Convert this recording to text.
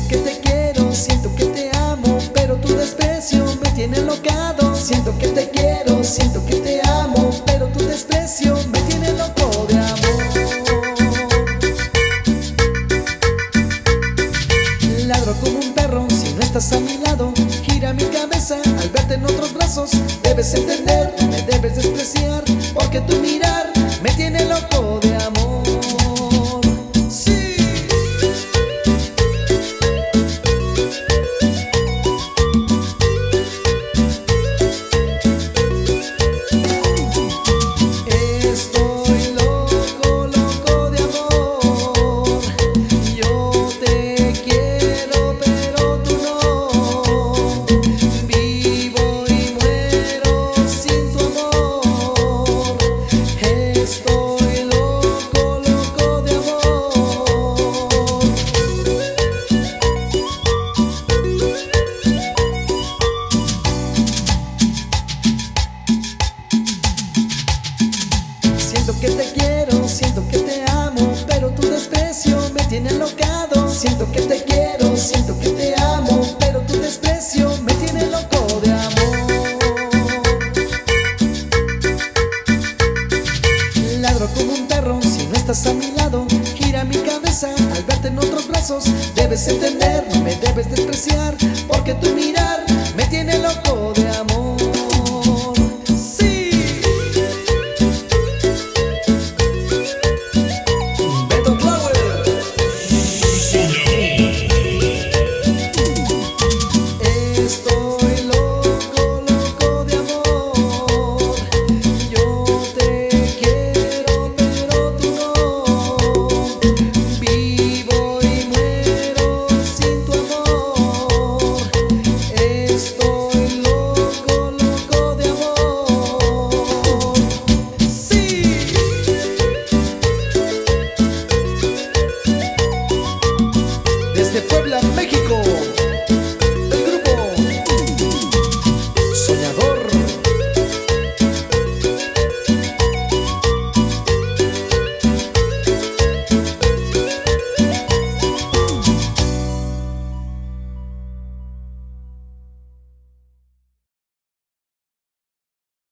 que te quiero, siento que te amo, pero tu desprecio me tiene enlocado. Siento que te quiero, siento que te amo, pero tu desprecio me tiene loco de amor. Ladro como un perro si no estás a mi lado, gira mi cabeza al verte en otros brazos. Debes entender, me debes despreciar, porque tu mirar me tiene loco de amor. Sí. Estoy loco, loco de amor. Yo te quiero, pero tú no. Vivo y muero sin tu amor. Estoy loco, loco de amor. Siento que te quiero, siento que te amo, pero tu desprecio me tiene enlocado. Siento que te quiero, siento que te amo, pero tu desprecio me tiene loco de amor. Ladro como un perro si no estás a mi lado, gira mi cabeza al verte en otros brazos. Debes entender, me debes despreciar, porque tu mirar me tiene loco de amor.